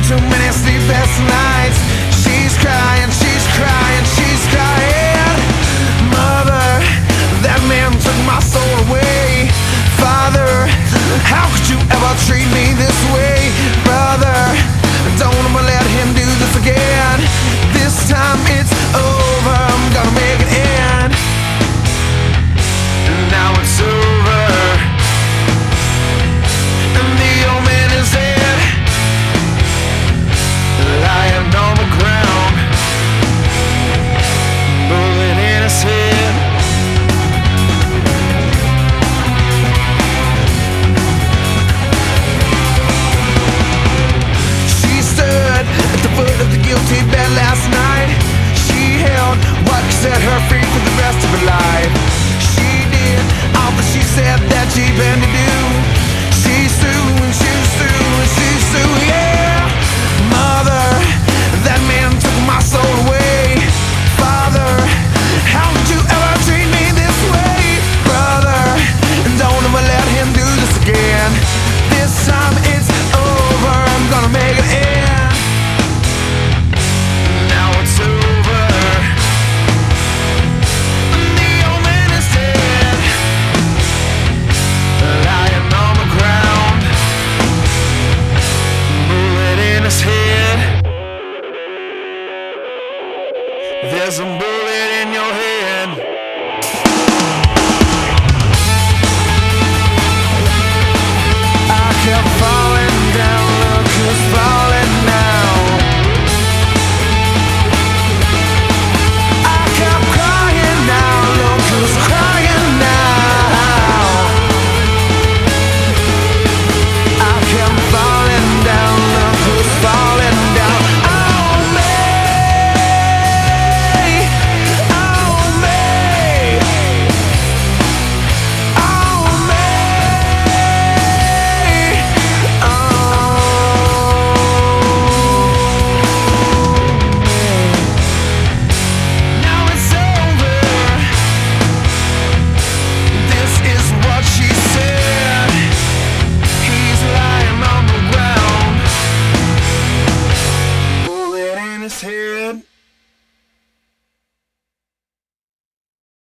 too many sleepless nights. She's crying, she's crying, she's crying. Mother, that man took my soul away. Father, how could you ever treat me this way? Brother, don't ever let him do this again. This time it's over, I'm gonna make it end. And now it's over, and the old man is dead, lying on the ground, bullet in his head. She stood at the foot of the guilty bed last night. She held what set her free for the rest of her life. She did all that she said that she planned to do. She sued and she sued and she sued, yeah. Mother, that man took my soul away. Father, how could you ever treat me this way? Brother, don't ever let him do this again. This time it's over, I'm gonna make it end. Now it's over, the old man is dead, lying on the ground, bullet in his head. There's a bullet in your head. I kept falling down, look who's falling now. I kept crying now, look who's crying now. I kept falling down, look who's falling down. Oh me, oh me, oh me, Now it's over. This is what she said. He's lying on the ground, bullet in his head.